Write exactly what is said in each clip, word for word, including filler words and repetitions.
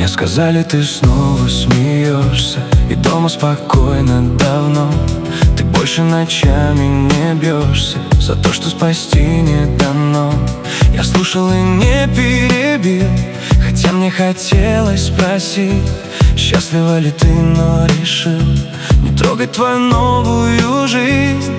Мне сказали, ты снова смеешься, и дома спокойно давно. Ты больше ночами не бьешься за то, что спасти не дано. Я слушал и не перебил, хотя мне хотелось спросить, счастлива ли ты, но решил не трогать твою новую жизнь.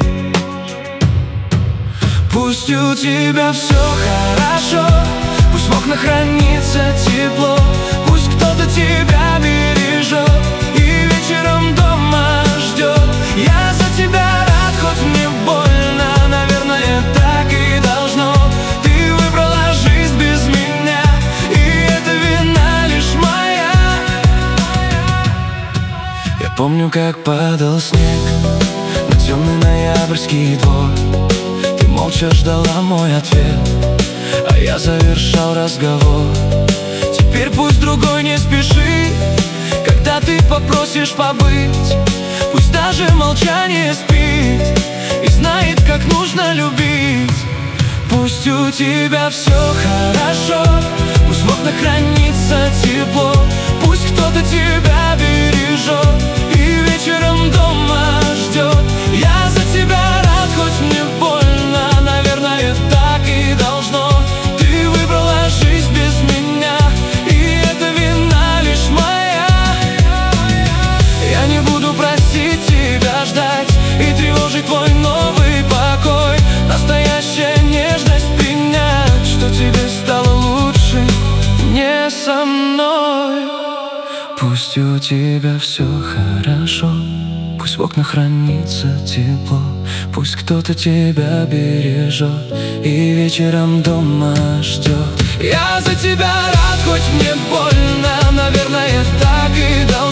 Пусть у тебя все хорошо, пусть в окнах хранится тепло, пусть кто-то тебя бережет и вечером дома ждет. Я за тебя рад, хоть мне больно, наверное, так и должно. Ты выбрала жизнь без меня, и это вина лишь моя. Я помню, как падал снег на темный ноябрьский двор. Ты молча ждала мой ответ, а я завершал разговор. Теперь пусть другой не спешит, когда ты попросишь побыть. Пусть даже молчание спит и знает, как нужно любить. Пусть у тебя все хорошо, пусть в окнах хранится тепло, пусть кто-то тебя бережет и вечером дома ждет. Я за тебя рад, хоть мне больно, наверное, так и должно. Ты выбрала жизнь без меня, и это вина лишь моя. Я не буду просить тебя ждать и тревожить твой новый покой. Настоящая нежность принять, что тебе стало лучше не со мной. Пусть у тебя все хорошо, пусть в окнах хранится тепло, пусть кто-то тебя бережет и вечером дома ждет. Я за тебя рад, хоть мне больно, наверное, так и должно.